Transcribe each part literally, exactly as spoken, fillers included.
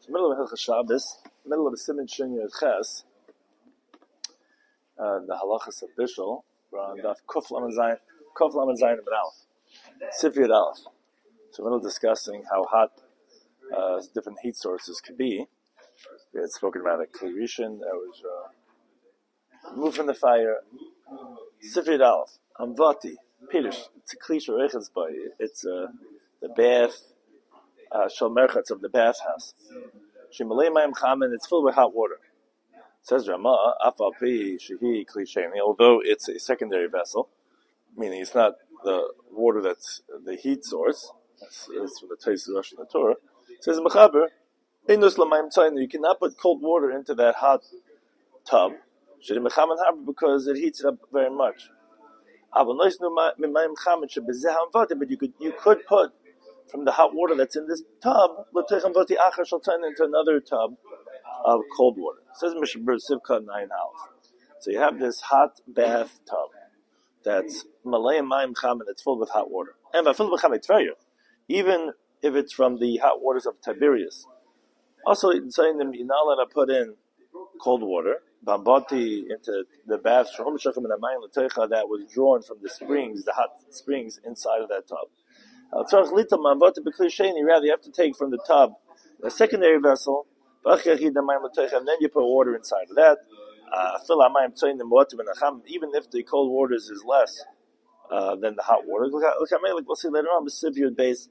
middle of Hilchos Shabbos, middle of the Siman Shin Yud Ches, uh, the halachas of Bishul, we're on Daf Kuf Lamed Zayin, Kuf Lamed Zayin Ben Aleph, Sif Yud Aleph. So we're discussing how hot uh, different heat sources could be. We had spoken about a Kli Rishon that was uh, removed from the fire. Sif Yud Aleph, Amvati, Pirish, it's a Kli Shorechas by it's uh, the bath. Uh, Shal Merchatz of the bathhouse. Shimalei Mayim Chamen, it's filled with hot water. Says Ramah, Afal Pi Shehi Klisheni, although it's a secondary vessel, meaning it's not the water that's the heat source. That's, that's from the Tais Rosh in the Torah. Says Mechaber, Einus Lamayim Tzayin, you cannot put cold water into that hot tub. Shehi Mechamen Haber, because it heats it up very much. But you could you could put from the hot water that's in this tub, into another tub of cold water. It says Mishabur Sivka nine house. So you have this hot bath tub that's Malay Mayim Chamen, that's filled with hot water. And even if it's from the hot waters of Tiberias. Also, it's saying that you're not allowed to put in cold water, Bambati into the bath that was drawn from the springs, the hot springs inside of that tub. Rather, you have to take from the tub a secondary vessel, and then you put water inside of that. Even if the cold waters is less uh, than the hot water. Look at, look at like we'll see later on, Siv Yud base,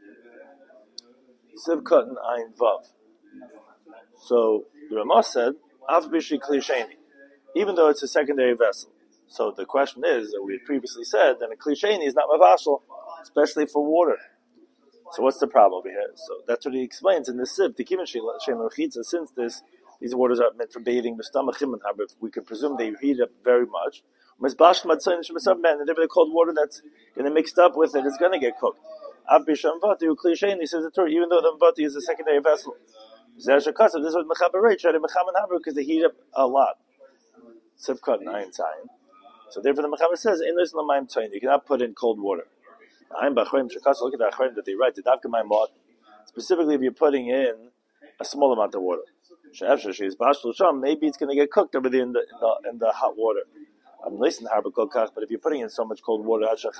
Siv Katan Ayin Vav. So the Ramah said, even though it's a secondary vessel. So the question is, that we had previously said that a klisheni is not mavashal, especially for water. So what's the problem over here? So that's what he explains in this sib. Since this, these waters are meant for bathing, we can presume they heat up very much. And if the cold water that's going to mixed up with it is going to get cooked. He says the Torah, even though the mvati is a secondary vessel. This is what mechaber right, because they heat up a lot. Sivkot nine time. So therefore the mechaber says, you cannot put in cold water. Look at the achrim that they write. Specifically, if you're putting in a small amount of water, maybe it's going to get cooked over there in the, in the, in the hot water. But if you're putting in so much cold water, until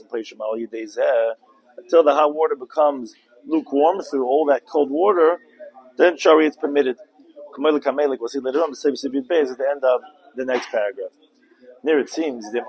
the hot water becomes lukewarm through all that cold water, then shari it's permitted. We'll see later on. At the end of the next paragraph. There it seems if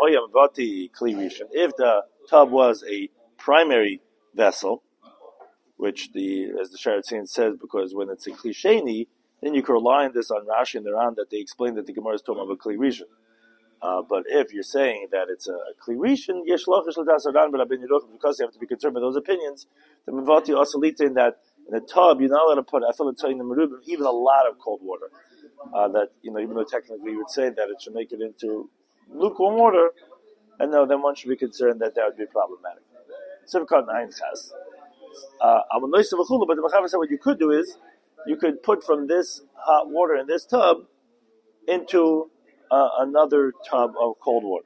the tub was a primary vessel, which the as the Sharatzin says, because when it's a klisheni, then you can rely on this on Rashi and the Ran that they explain that the Gemara is talking about a kli rishon. Uh, but if you're saying that it's a kli rishon, yesh lochish l'das aran b'rabbein Yerucham, because you have to be concerned with those opinions, the mivati also lead in that in a tub you're not allowed to put I feel it's saying the merubim even a lot of cold water. Uh, that you know, even though technically you would say that it should make it into lukewarm water, and no, then one should be concerned that that would be problematic. So nine has. Uh, but the Mechaber said what you could do is you could put from this hot water in this tub into uh, another tub of cold water.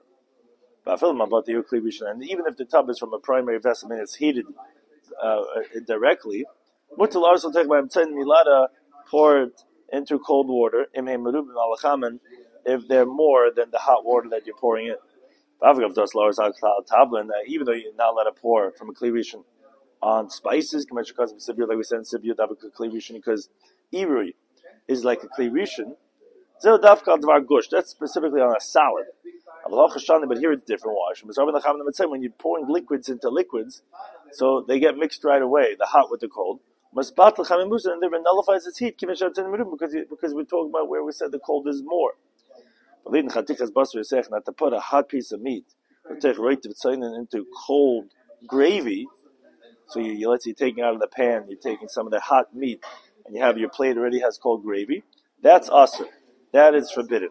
And even if the tub is from a primary vessel and it's heated uh, directly, milada pour it into cold water if they're more than the hot water that you're pouring in. Even though you're not allowed to pour from a kli rishon on spices, like we said in Sibir, because Irui is like a kli rishon. That's specifically on a salad. But here it's different. When you're pouring liquids into liquids, so they get mixed right away, the hot with the cold. And then it nullifies its heat because, you, because we're talking about where we said the cold is more. Not to put a hot piece of meat into cold gravy. So you, you let's say you're taking out of the pan, you're taking some of the hot meat, and you have your plate already has cold gravy. That's asur. That is forbidden.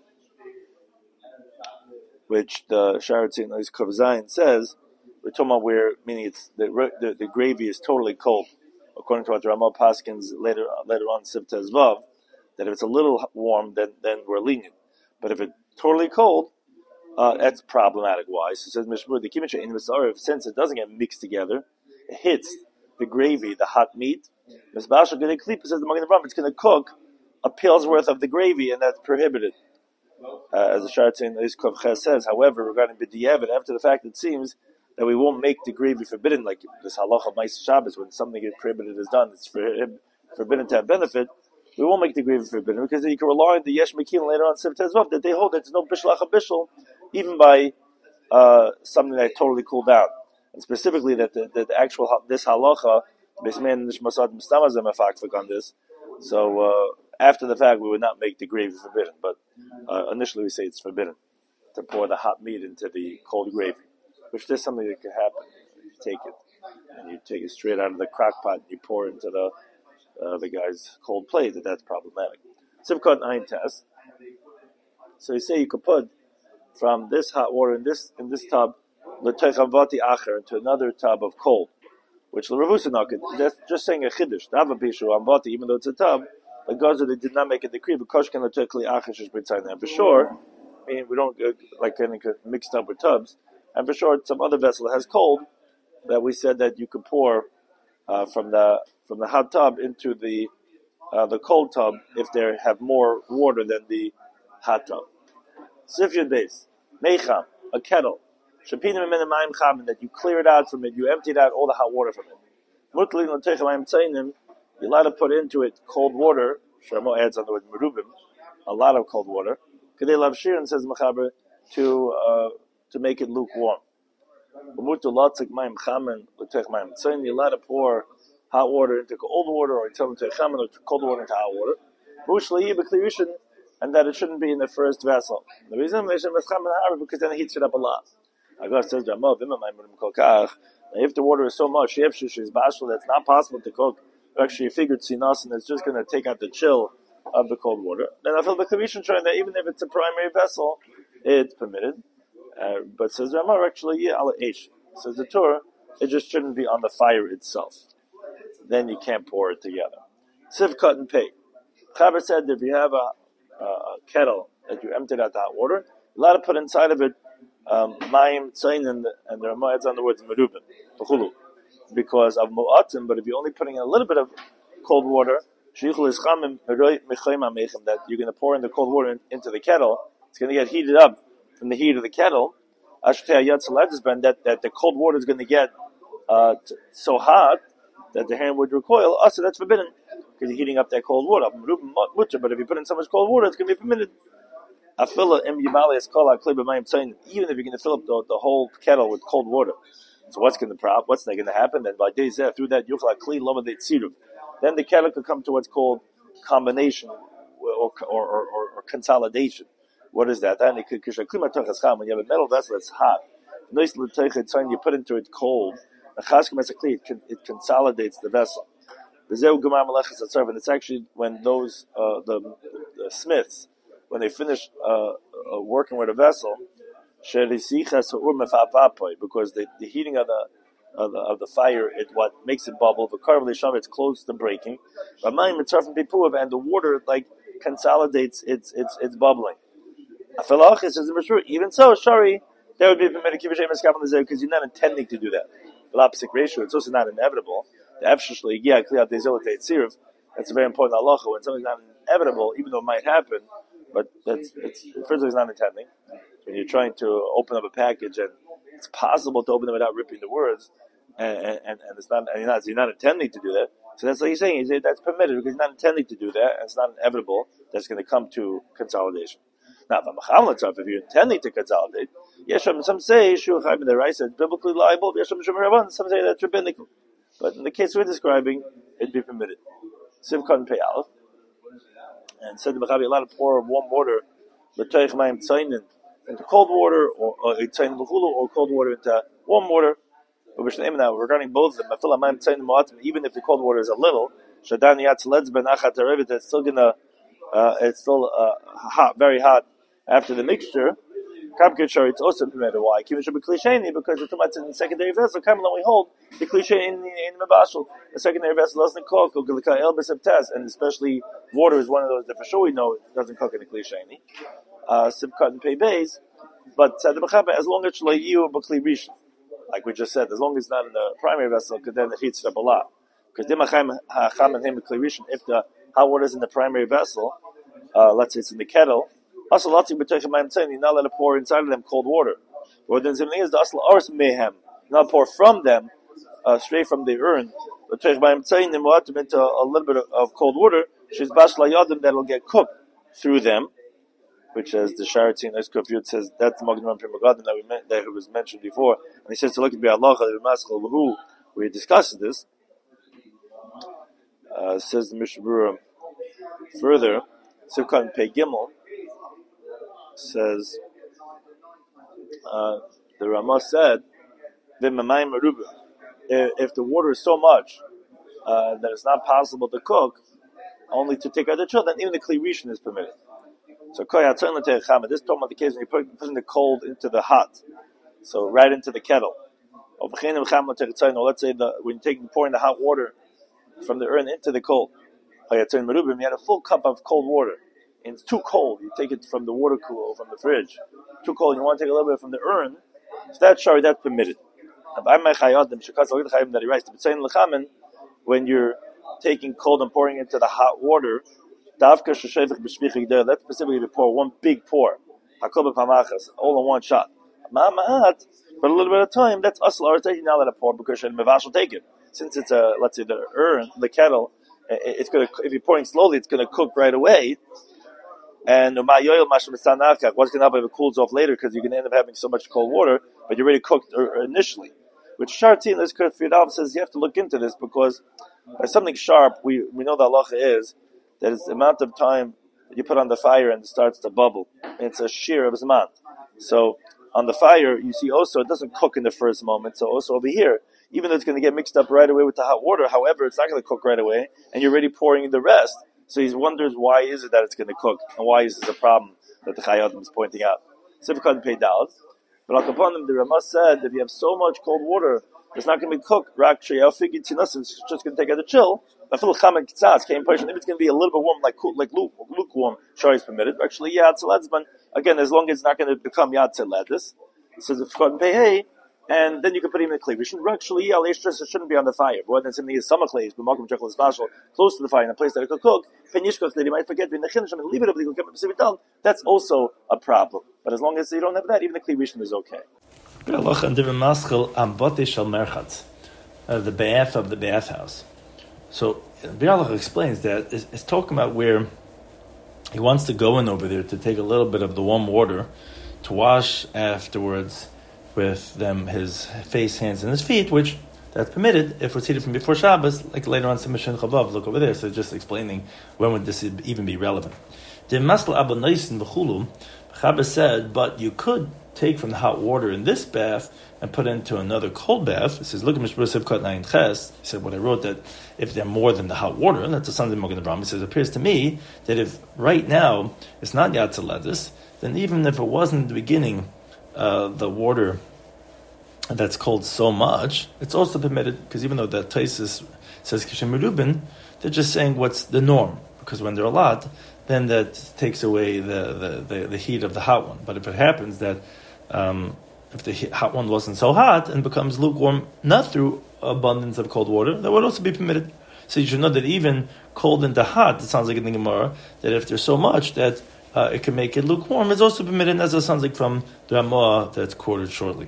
Which the Sharatzin Kav Zayin says, we're talking about where, meaning it's the, the the gravy is totally cold. According to what Ramah Paskins later later on Siv Tez Vav, that if it's a little warm, then then we're lenient. But if it's totally cold, uh, that's problematic. Why? So it says Mishmur, the kimisha in Misarif, since it doesn't get mixed together, it hits the gravy, the hot meat, Misbashal Gedei Klipa says the Magen Avraham, it's going to cook a pail's worth of the gravy, and that's prohibited. Uh, as the Shartzin Iskov Ches says, however, regarding B'diavad, after the fact, it seems that we won't make the gravy forbidden, like this halacha of Ma'aseh Shabbos, when something is prohibited is done, it's forbidden to have benefit. We won't make the gravy forbidden because you can rely on the Yesh Mekil later on Siv Tezvav that they hold that there's no Bishul Acha Bishul, even by uh, something that totally cooled down, and specifically that the, the, the actual this halacha, Bisman Nishmasad Mistamazem Afakfik on this. So uh, after the fact, we would not make the gravy forbidden, but uh, initially we say it's forbidden to pour the hot meat into the cold gravy, which is something that can happen. You take it and you take it straight out of the crock pot and you pour it into the uh, the guy's cold plate. That that's problematic. Sivkot Ein test. So you say you could put from this hot water in this in this tub l'techavati acher into another tub of cold, which l'ravusanakid. That's just saying a chiddush. Davapishu amvati, even though it's a tub. The Gaza they did not make a decree because can l'tekli acher shish b'tzayin. And for sure, I mean we don't uh, like getting mixed up with tubs. And for sure, some other vessel that has cold that we said that you could pour uh, from the from the hot tub into the uh, the cold tub if they have more water than the hot tub. Sifyud base, meicham, a kettle, shapinim min mayim chamin, that you clear it out from it, you emptied out all the hot water from it. Mutlin l'teicha mayim tzainim, you're allowed to put into it cold water. Sharmo adds on the word merubim, a lot of cold water. Kedei lavshir, says Mechaber, to uh, to make it lukewarm. You're allowed to pour hot water into cold water, or tell them to chamen, or cold water into hot water. And that it shouldn't be in the first vessel. The reason is because then it heats it up a lot. Agar says, if the water is so much, that's not possible to cook. Actually, you figured sinas, and it's just going to take out the chill of the cold water. Then I feel the Kavishan showing that even if it's a primary vessel, it's permitted. Uh, but says Ramar, actually, yeah, ala eish. Says the Torah, it just shouldn't be on the fire itself. Then you can't pour it together. Siv cut and pay. Chaber said that if you have a, a kettle that you emptied out the hot water, you're allowed to put inside of it mayim tzayin, and the Ramar adds on the words merubim, because of mu'atim. But if you're only putting in a little bit of cold water, that you're going to pour in the cold water in, into the kettle, it's going to get heated up from the heat of the kettle, that, that the cold water is going to get uh, t- so hot that the hand would recoil. Oh, so that's forbidden because you're heating up that cold water. But if you put in so much cold water, it's going to be permitted. Even if you're going to fill up the, the whole kettle with cold water, so what's going to prop? What's going to happen? Then by days there, through that then the kettle could come to what's called combination or or, or, or, or consolidation. What is that? When you have a metal vessel that's hot, you put into it cold, it consolidates the vessel. And it's actually when those uh, the, the smiths, when they finish uh, uh, working with a vessel, because the, the heating of the of the, of the fire is what makes it bubble. The carbon it's close to breaking, and the water like consolidates its its its bubbling. Even so, sorry, that would be permitted because you're not intending to do that. The opposite ratio, it's also not inevitable. The efshishly, yeah, clear out the zilate tziruf. That's a very important halacha. When something's not inevitable, even though it might happen, but that's it's first of all, it's not intending. When you're trying to open up a package and it's possible to open it without ripping the words, and and, and it's not, and you're not, you're not intending to do that. So that's like you're saying, you say that's permitted because you're not intending to do that, and it's not inevitable that's going to come to consolidation. Now, if you're intending to consolidate, Yesham, some say Shuachayim in the rice is biblically liable. Yesham Shemaravan, some say that's rabbinical. But in the case we're describing, it'd be permitted. Sivkon Pei Aleph, and said the Mechabi, a lot of pour warm water, l'toich mayim tzayin, into cold water, or tzayin l'chulu, or cold water into warm water. Now, regarding both of them, even if the cold water is a little, shadan yatz ledz ben achat arevit, it's still gonna, uh, it's still uh, hot, very hot after the mixture. Kamkechar, it's also permitted. Why? Because the tomato in the secondary vessel, Kamala we hold the cliche in in Mabashal. The secondary vessel doesn't cook, and especially water is one of those that for sure we know it doesn't cook in the cliche. Uh, Sibkat and pay bays, but uh, the Mechaber, as long as you Bakli Rishon, like we just said, as long as it's not in the primary vessel, because then it heats it up a lot. Because if the hot water is in the primary vessel, uh, let's say it's in the kettle, also lots of you're not allowed to pour inside of them cold water. Or then something is the asl ars mehem, not pour from them, uh, straight from the urn. But into a little bit of, of cold water, she's bashla yadim that'll get cooked through them, which as the Sharatin Eskofiyut says that's the Magen Ram Pri Megadim that we met, that was mentioned before, and he says to look at Allah where he discusses this. Uh, says the Mishnah Berurah further, Sivkan Pei Gimel says uh, the Ramah said if the water is so much uh, that it's not possible to cook, only to take out the chill, then even the Kli Rishon is permitted. So this is talking about the case when you're putting the cold into the hot, so right into the kettle. Or let's say the, when you're taking pouring the hot water from the urn into the cold. You had a full cup of cold water, and it's too cold. You take it from the water cooler, from the fridge. Too cold. You want to take a little bit from the urn. So that's sorry, that's permitted. That he writes, when you're taking cold and pouring into the hot water, let's specifically pour one big pour, all in one shot. But a little bit of time, that's us taking now that a pour because Mevash will take it. Since it's a, let's say the urn, the kettle, it's going to, if you're pouring slowly, it's going to cook right away. And what's going to happen if it cools off later because you're going to end up having so much cold water, but you're already cooked initially. Which Shartin, this Fidal says you have to look into this because by something sharp, we, we know the halacha is that it's the amount of time that you put on the fire and it starts to bubble. And it's a shear of Zman. So on the fire, you see also it doesn't cook in the first moment. So also over here, even though it's going to get mixed up right away with the hot water, however, it's not going to cook right away, and you're already pouring in the rest. So he wonders why is it that it's going to cook, and why is this a problem that the Chayadim is pointing out. Sivkad Pei Daled. But like upon them, the Ramah said, if you have so much cold water, it's not going to be cooked. Rak Sheyal Figi Tzinas, it's just going to take out the chill. If it's going to be a little bit warm, like like lukewarm, sure is permitted. Actually, Yad Tzeletzman, again, as long as it's not going to become Yad Tzeledis. It says if Sivkad Pei Hey, and then you can put him in the clay. Actually, yeah, it shouldn't be on the fire. But then something is summer clays, but Malcolm Jekyll is special, close to the fire in a place that it could cook. Penishkos that he might forget being the chinish and leave it if they could keep it. That's also a problem. But as long as you don't have that, even the clay rishon is okay. Uh, the bath of the bathhouse. So Bialach explains that it's, it's talking about where he wants to go in over there to take a little bit of the warm water to wash afterwards with them his face, hands, and his feet, which that's permitted if we're seated from before Shabbos, like later on Simon Chavav. Look over there. So just explaining when would this even be relevant. The Masl Abu Naisin B'chulu, Chabas said, but you could take from the hot water in this bath and put it into another cold bath. It says, look at Mishpur Sivkat Nayin Ches. He said, what I wrote that if they're more than the hot water, and that's the Sons of Magen Avraham. He says, it appears to me that if right now it's not Yad Tzeledis, then even if it wasn't in the beginning, uh, the water that's cold so much, it's also permitted, because even though the Taisis says Kishem Merubin, they're just saying what's the norm, because when there are a lot, then that takes away the, the, the, the heat of the hot one. But if it happens that um, if the hot one wasn't so hot and becomes lukewarm, not through abundance of cold water, that would also be permitted. So you should know that even cold into hot, it sounds like in the Gemara, that if there's so much that uh, it can make it lukewarm, it's also permitted, as it sounds like from the Ramah that's quoted shortly.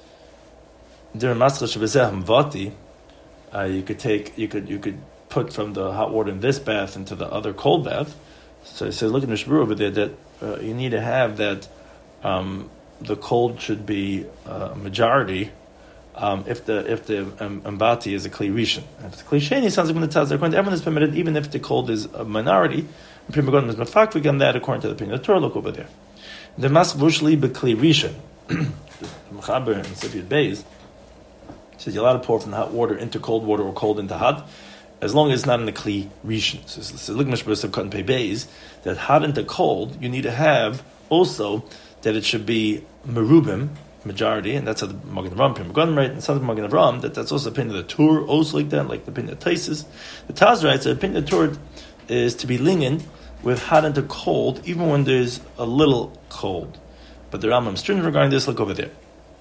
During Mascha Shebezeh Hamvati, you could take, you could, you could put from the hot water in this bath into the other cold bath. So it says, look at Mishbur over there, that uh, you need to have that um, the cold should be uh, majority um, if the if the um, ambati is a kli rishon. If the kli sheni sounds like when the taz, according to everyone is permitted, even if the cold is a minority. And Primagon is mafak, we get that according to the opinion of the Torah. Look over there. The mas vushli be kli rishon. The Mechaber and Sifyat Beis says you're allowed to pour from the hot water into cold water or cold into hot, as long as it's not in the kli rishon. So, so look, Mishbur Cut and Pei Beis, that hot into cold, you need to have also that it should be merubim, majority, and that's how the Magen Avraham, Primagon, right? And some of the Magen Avraham, that that's also the opinion of the Tur, also like that, like the opinion of Taisis. The Taz writes the opinion of the Tur is to be lenient with hot into cold, even when there's a little cold. But the Rambam is stringent regarding this. Look over there.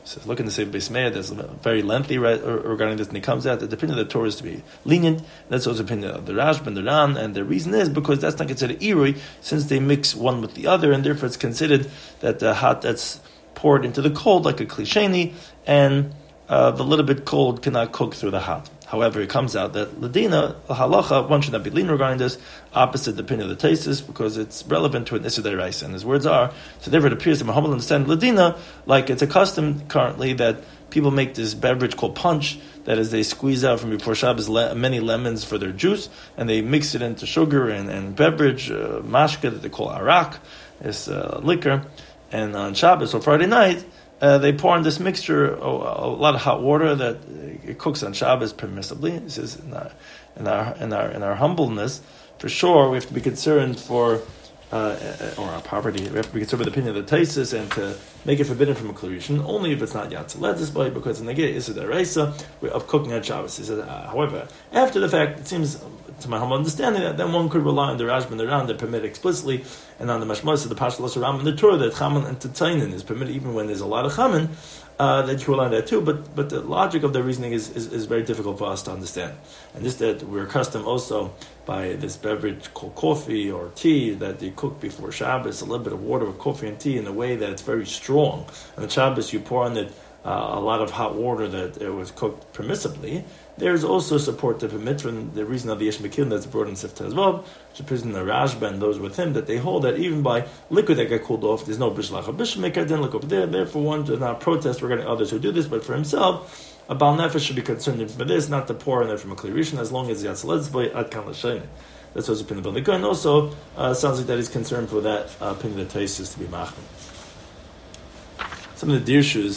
So look in the same Beis Meir, there's very lengthy regarding this, and it comes out that the opinion of the Torah is to be lenient. That's also the opinion of the Rashba and the Ran, and the reason is because that's not considered irui, since they mix one with the other, and therefore it's considered that the hot that's poured into the cold, like a klisheni, and uh, the little bit cold cannot cook through the hot. However, it comes out that Ladina, halacha, one should not be lean regarding this, opposite the opinion of the Taisus, because it's relevant to an Issa D'Oraisa. And his words are, so therefore it appears to Muhammad understand Ladina, like it's a custom currently that people make this beverage called punch, that is they squeeze out from before Shabbos le- many lemons for their juice, and they mix it into sugar and, and beverage, uh, mashka, that they call arak, it's uh, liquor, and on Shabbos or Friday night, Uh, they pour in this mixture, oh, a lot of hot water that it cooks on Shabbos permissibly. He says, in our, in our, in our, in our humbleness, for sure, we have to be concerned for, uh, or our poverty, we have to be concerned with the opinion of the Taisus and to make it forbidden from a Klarishan, only if it's not Yatzaleh display, because in the Gay Issa D'Oraisa of cooking on Shabbos. He says, uh, however, after the fact, it seems, to my humble understanding, that then one could rely on the Rashba and the Ran that permit explicitly, and on the Mashmos of the Pashtalos Ram and the Torah that Chaman and Tetzainin is permitted even when there's a lot of Chaman, uh, that you rely on that too. But but the logic of the reasoning is, is, is very difficult for us to understand. And just that we're accustomed also by this beverage called coffee or tea that they cook before Shabbos, a little bit of water with coffee and tea in a way that it's very strong. And on Shabbos you pour on it uh, a lot of hot water that it was cooked permissibly. There's also support to permit from the reason of the Yesh Mekil that's brought in Sifta as well, which is in the Rashba and those with him, that they hold that even by liquid that got cooled off, there's no Bishlach or Bishmekar, then look over there. Therefore, one does not protest regarding others who do this, but for himself, a Baal Nefesh should be concerned for this, not to pour in it from a Klirishan, as long as Yatzalez boy Ad Kan L'Shayne. That's what's opinion of the and also uh, sounds like that he's concerned for that uh, opinion of Taisus to be Machman. Some of the Dirshus,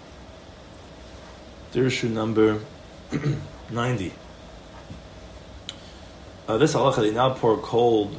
Dirshu number ninety. Uh, this halacha, they now pour cold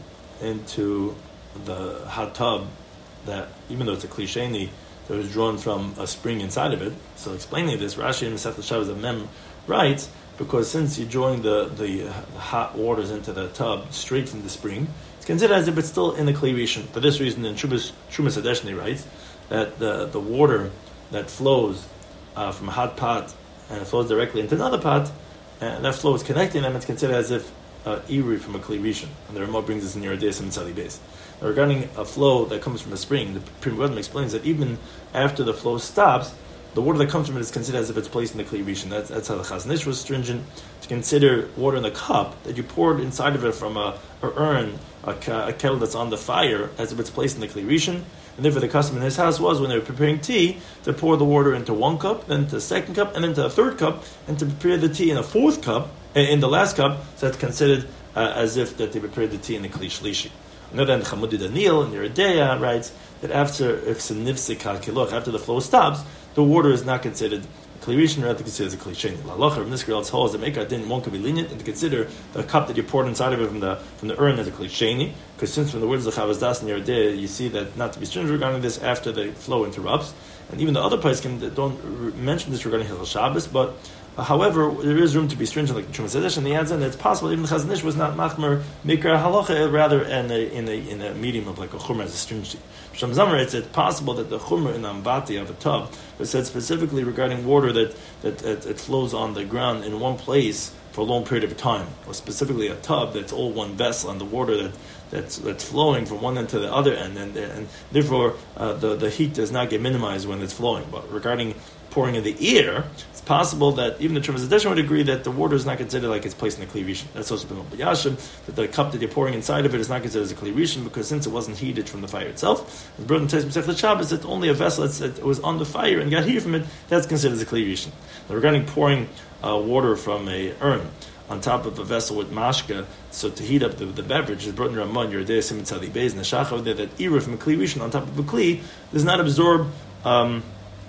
into the hot tub that, even though it's a klisheni, that was drawn from a spring inside of it. So explaining this, Rashi in Masechet Shabbos Mem writes, because since you're drawing the, the hot waters into the tub straight from the spring, it's considered as if it's still in the Kli Rishon. For this reason, in Trumas Hadeshni writes that the, the water that flows uh, from a hot pot and it flows directly into another pot, and that flow is connecting them, it's considered as if uh, Iri from a Kli Rishon. And the Ramah brings this in Yeridei and Tzadi Beis. Regarding a flow that comes from a spring, the Pri Megadim explains that even after the flow stops, the water that comes from it is considered as if it's placed in the Kli Rishon. That's, that's how the Chazon Ish was stringent to consider water in a cup that you poured inside of it from a, a urn, a, a kettle that's on the fire, as if it's placed in the Kli Rishon. And therefore the custom in his house was, when they were preparing tea, to pour the water into one cup, then to the second cup, and then to a third cup, and to prepare the tea in a fourth cup, in the last cup, so that's considered uh, as if that they prepared the tea in the Kli Shlishi. Another than Chamudi Daniel in Yeridei writes that after if Nifsik HaKiloch, after the flow stops, the water is not considered Kli Rishon, rather considered as a Kli Sheni. La'alocha, from this girl's holds that make a din, one could be lenient and to consider the cup that you poured inside of it from the from the urn as a Kli Sheni, because since from the words of Chavaz Das in Yeridei, you see that not to be stringent regarding this after the flow interrupts, and even the other poskim don't mention this regarding Hilchos Shabbos, but Uh, however, there is room to be stringent, like the Trumas Hadeshin, and the adds in that it's possible even the Chazon Ish was not machmer mikra halacha, rather in a in a in a medium of like a chumrah as a stringency. Sham Zamar, it's it's possible that the chumrah in ambati of a tub was said specifically regarding water that that it, it flows on the ground in one place for a long period of time, or specifically a tub that's all one vessel, and the water that that's that's flowing from one end to the other end, and and therefore uh, the the heat does not get minimized when it's flowing. But regarding pouring in the ear, it's possible that even the Trumas Hadeshin would agree that the water is not considered like it's placed in the Kli Rishon. That's also been Yashim, that the cup that you're pouring inside of it is not considered as a Kli Rishon, because since it wasn't heated from the fire itself, the Brod and Masechet Shabbos, that only a vessel that was on the fire and got heat from it, that's considered as a Kli Rishon. Now, regarding pouring uh, water from a urn on top of a vessel with mashka, so to heat up the, the beverage, is brought in Ramon, Yeridei Siman Tzadi Beis, and the Shachav there, that Ira from a Kli Rishon on top of a Kli does not absorb um,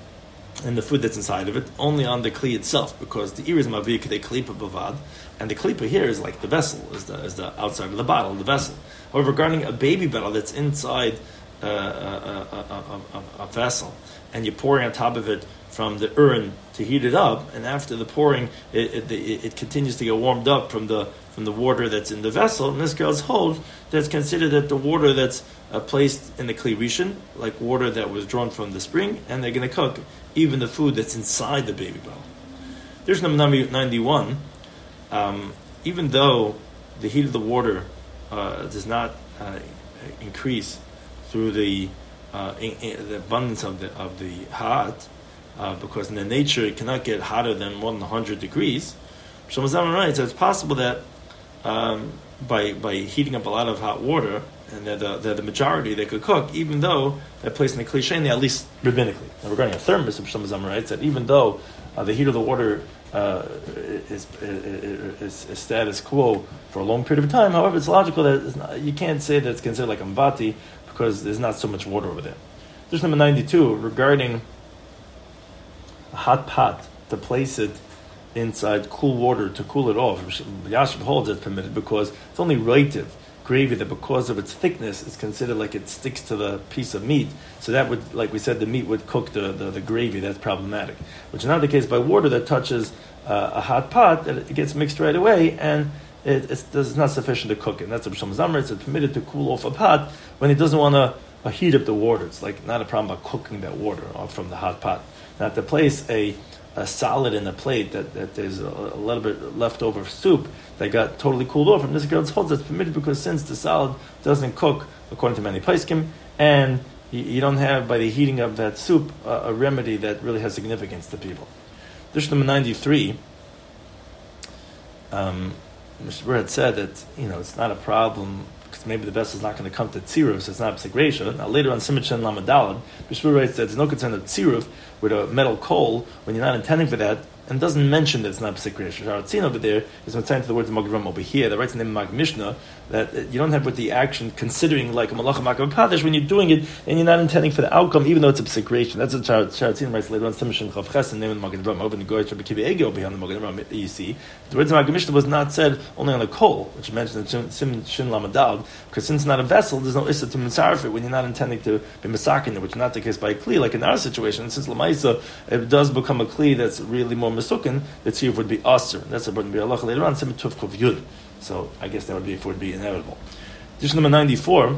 and the food that's inside of it, only on the kli itself, because the ear is mavir k'dei klipa bavad, and the klipa here is like the vessel, is the is the outside of the bottle, the vessel. However, regarding a baby bottle that's inside uh, a, a, a, a, a vessel, and you're pouring on top of it from the urn to heat it up, and after the pouring, it it, it, it continues to get warmed up from the from the water that's in the vessel. And this girl's hold that's considered that the water that's uh, placed in the Kli Rishon, like water that was drawn from the spring, and they're going to cook even the food that's inside the baby bowl. There's number ninety-one. Um, even though the heat of the water uh, does not uh, increase through the uh, in, in the abundance of the of the hot, uh, because in the nature it cannot get hotter than more than one hundred degrees. Shlomo Zalman writes that it's possible that um, by by heating up a lot of hot water, and they're the, they're the majority, they could cook, even though they're placed in the Kli Sheni, at least rabbinically. Now, regarding a thermos, Shlomo Zalman writes that even though uh, the heat of the water uh, is, is, is, is status quo for a long period of time, however, it's logical that it's not, you can't say that it's considered like a mbati because there's not so much water over there. There's number ninety-two, regarding a hot pot, to place it inside cool water to cool it off. Yashiv holds it's permitted because it's only roitiv, gravy, that because of its thickness is considered like it sticks to the piece of meat. So that would, like we said, the meat would cook the, the, the gravy. That's problematic. Which is not the case by water that touches uh, a hot pot, that it gets mixed right away and it, it's, it's not sufficient to cook it. And that's what Shlomo Zalman, it's permitted to cool off a pot when it doesn't want to uh, heat up the water. It's like not a problem about cooking that water off from the hot pot. Now to place a a solid in a plate that, that there's a, a little bit left over soup that got totally cooled off, and this girl's holds that's permitted because since the salad doesn't cook according to many poskim, and you, you don't have by the heating of that soup uh, a remedy that really has significance to people. This number ninety-three. Um, Mister Burr had said that you know it's not a problem because maybe the vessel's not going to come to tziruf, so it's not psikresha. Now later on Simon Shen Lamadalad, Mister Burr writes that there's no concern of tziruf with a metal coal when you're not intending for that, and doesn't mention that it's not psikresha. Sharatzin over there is saying to the words of Magen over here that writes in the name of Mag Mishnah that you don't have with the action considering like a malacha makav padesh when you're doing it and you're not intending for the outcome, even though it's a psikresha. That's what Sharatzin writes later on Simon Shen Chav Ches in the name of Magen Avraham over in the Goy Rabbi Kiva Ege over here on the Magen Avraham. You see, the words of Mag Mishnah was not said only on the coal, which mentions in Simon Shen Lamadal, because since it's not a vessel, there's no issa to mitzaref it when you're not intending to be misakin it, which is not the case by a kli. Like in our situation, since lamaisa it does become a kli that's really more misukin, the tziruf would be aser. That's about to be halacha later on. Simon Tuf Kov Yud. So I guess that would be if it would be inevitable. Edition number ninety-four,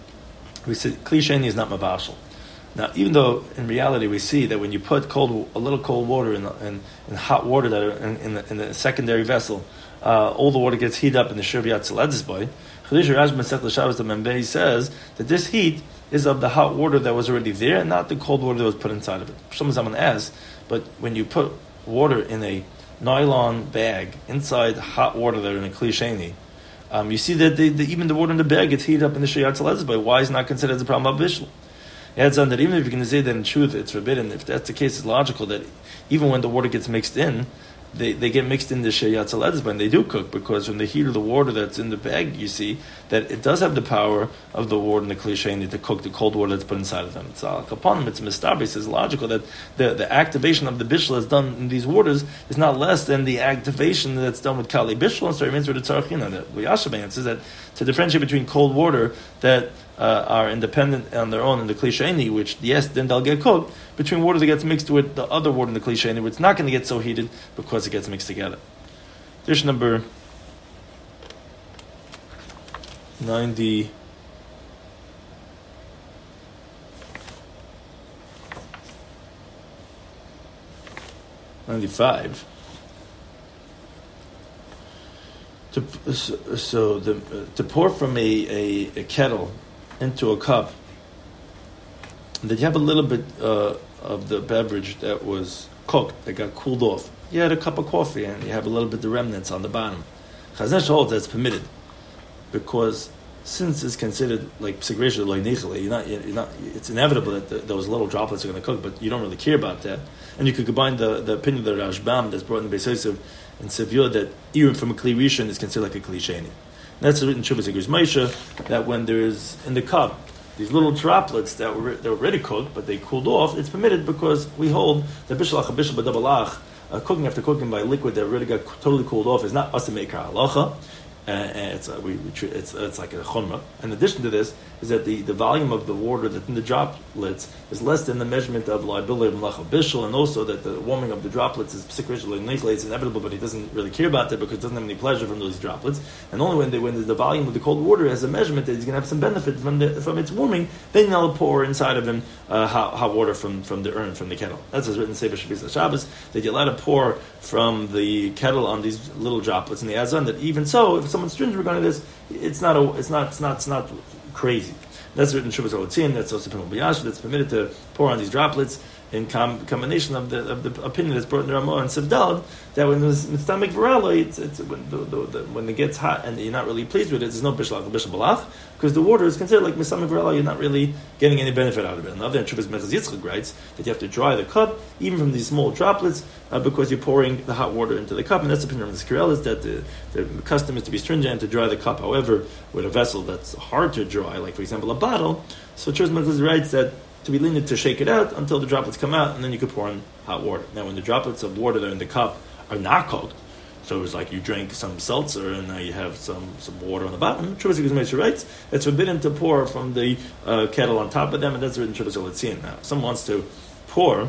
we said kli sheni is not mabashal. Now, even though in reality we see that when you put cold, a little cold water in, in, in hot water that are in, in, the, in the secondary vessel, uh, all the water gets heated up in the shirviyat tzaledzis. Chadish Rash Masech L'Shabbos the Membei says that this heat is of the hot water that was already there, and not the cold water that was put inside of it. Someone asks, but when you put water in a nylon bag inside hot water that are in a kli sheni, um, you see that the, the, even the water in the bag gets heated up in the shirviyat tzaledzis. Why is it not considered as a problem of bishul? It adds on that even if you're going to say that in truth it's forbidden, if that's the case, it's logical that even when the water gets mixed in, they, they get mixed in the sheyat saladis, and they do cook, because from the heat of the water that's in the bag, you see that it does have the power of the water in the kli sheni to cook the cold water that's put inside of them. It's al kapanim, it's mistabris. It's logical that the, the activation of the bishul that's done in these waters is not less than the activation that's done with kali bishul and sorry, the tzarchina. The Yashav answers that to differentiate between cold water that Uh, are independent on their own in the kli sheni, which yes, then they'll get cooked, between water that gets mixed with the other water in the kli sheni, which is not going to get so heated because it gets mixed together. Dish number ninety. ninety-five. To, so, so the, uh, to pour from a, a, a kettle into a cup, that you have a little bit uh, of the beverage that was cooked, that got cooled off. You had a cup of coffee and you have a little bit of the remnants on the bottom. Chazon Ish holds that's permitted, because since it's considered like psigresha loynichale, you're not, you're not, it's inevitable that the, those little droplets are going to cook, but you don't really care about that. And you could combine the, the opinion of the Rashbam that's brought in the Beis Yosef and Sevilla that even from a kli rishon is considered like a kli sheni. That's written in Shuvas Igros Moshe, that when there's in the cup these little droplets that were that were already cooked but they cooled off, it's permitted because we hold that bishalach bishal b'dabalach, uh, cooking after cooking by liquid that already got totally cooled off is not us to make our halacha. and it's uh, we, we treat, it's it's like a chumrah. In addition to this, is that the, the volume of the water that's in the droplets is less than the measurement of liability of malach bishul, and also that the warming of the droplets is it's inevitable, but he doesn't really care about it because he doesn't have any pleasure from those droplets. And only when they, when the volume of the cold water has a measurement that he's going to have some benefit from the, from its warming, then he'll pour inside of him uh, hot, hot water from, from the urn, from the kettle. That's what's written in Sefer Shabbos Shabbos, that you're allowed to pour from the kettle on these little droplets in the azan. That even so, if someone's stringent regarding this, it's not a, it's not, it's not, it's not crazy. That's written in Shuvas Olotzin. That's also Pinot Biyash. That's permitted to pour on these droplets in com- combination of the of the opinion that's brought in the Ramah and Sivdalad, that when there's stomach virala, it's, it's when the, the, the, when it gets hot and you're not really pleased with it, there's no bishal bishal balach, because the water is considered like stomach virala. You're not really getting any benefit out of it. Another Shuvas Mechaz Yitzchak writes that you have to dry the cup even from these small droplets uh, because you're pouring the hot water into the cup, and that's the opinion of the Skirel, is that the, the custom is to be stringent and to dry the cup. However, with a vessel that's hard to dry, like for example a bottle, so Shuvas Mechaz writes that to be lenient to shake it out until the droplets come out, and then you could pour in hot water. Now, when the droplets of water that are in the cup are not cold, so it's like you drink some seltzer and now you have some, some water on the bottom, Shuvas Mechaz writes it's forbidden to pour from the uh, kettle on top of them, and that's written in Shuvas Olotzin. Now, if someone wants to pour,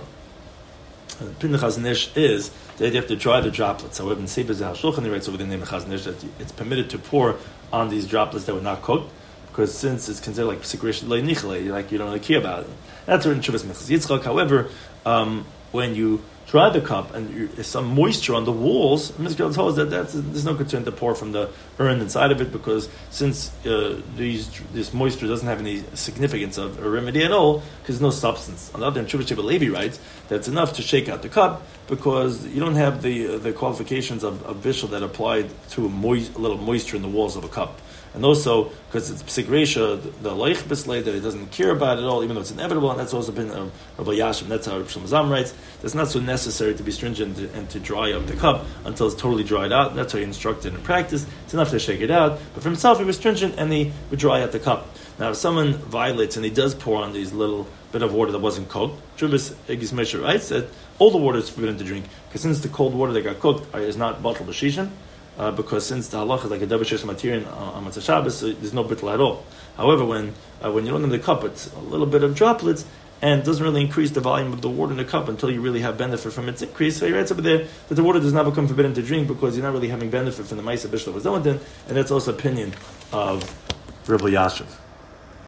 Pinchas Nish is that you have to dry the droplets. However, in Sefer Shulchan he writes over the name of Chaz Nish that it's permitted to pour on these droplets that were not cooked, because since it's considered like psikrish le'nichle, like you don't really care about it. That's written in Shuvas Mechaz Yitzchak. However, um, when you dry the cup and you, there's some moisture on the walls, Mister tells us that that's, there's no concern to pour from the urn inside of it, because since uh, these this moisture doesn't have any significance of a remedy at all, because there's no substance. On the other hand, Shuvas Sheba Levi writes that's enough to shake out the cup, because you don't have the uh, the qualifications of, of bishul that applied to a, moist, a little moisture in the walls of a cup. And also, because it's psik reisha, the loich bislei, that it doesn't care about it all, even though it's inevitable, and that's also been uh, Rabbi Yashim, that's how Rabbi Shlomo writes, that's not so necessary to be stringent and to dry up the cup until it's totally dried out. That's how he instructed in practice. It's enough to shake it out, but for himself, he was stringent and he would dry out the cup. Now, if someone violates and he does pour on these little bit of water that wasn't cooked, Shuvas Egis Moshe writes that all the water is forbidden to drink, because since the cold water that got cooked is not batal b'shishin, Uh, because since the halach is like a double shesh material on Matzah Shabbos, so there's no bittul at all. However, when uh, when you look in the cup, it's a little bit of droplets and doesn't really increase the volume of the water in the cup until you really have benefit from its increase. So he writes over there that the water does not become forbidden to drink because you're not really having benefit from the ma'aseh bishul was done with it, and that's also opinion of Rabbi Yashiv.